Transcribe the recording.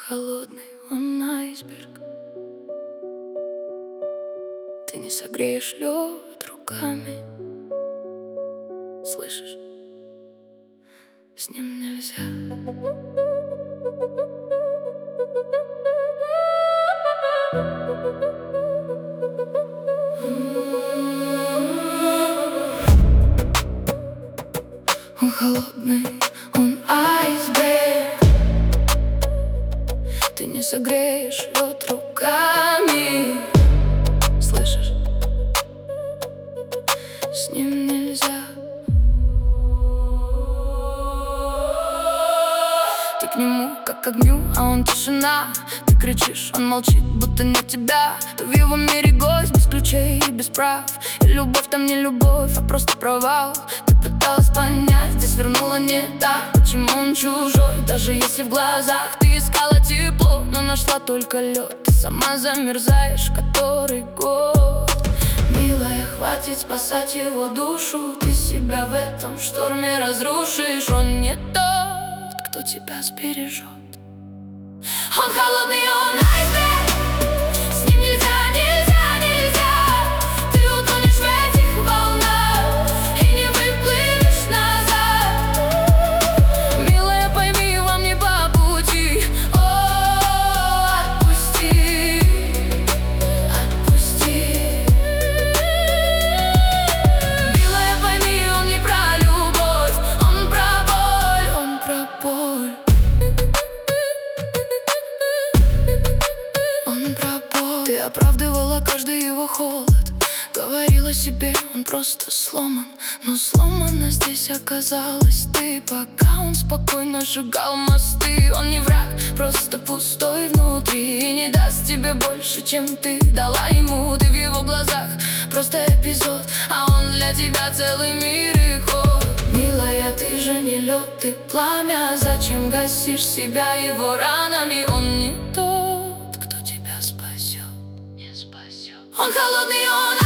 Холодный он айсберг. Ты не согреешь лед руками. Слышишь? С ним нельзя. Он холодный, он айсберг. Ты не согреешь лед руками. Слышишь? С ним нельзя. Ты к нему как к огню, а он тишина. Ты кричишь, он молчит, будто нет тебя. Ты в его мире гость, без ключей и без прав. И любовь там не любовь, а просто провал. Ты пыталась понять, здесь вернула не так. Почему он чужой, даже если в глазах ты искала тепло, но нашла только лед. Ты сама замерзаешь который год. Милая, хватит спасать его душу. Ты себя в этом шторме разрушишь. Он не тот, кто тебя сбережет. Он холодный, он айсберг. С ним нельзя, нельзя, нельзя. Ты утонешь в этих волнах и не выплывешь назад. Милая, пойми, вам не по пути. О, отпусти, отпусти. Милая, пойми, он не про любовь, он про боль, он про боль. Ты оправдывала каждый его холод, говорила себе, он просто сломан. Но сломана здесь оказалась ты, пока он спокойно сжигал мосты. Он не враг, просто пустой внутри, и не даст тебе больше, чем ты дала ему. Ты в его глазах просто эпизод, а он для тебя целый мир и ход. Милая, ты же не лед, ты пламя. Зачем гасишь себя его ранами? Он не тот, кто тебя спасет, не спасет. Он холодный, он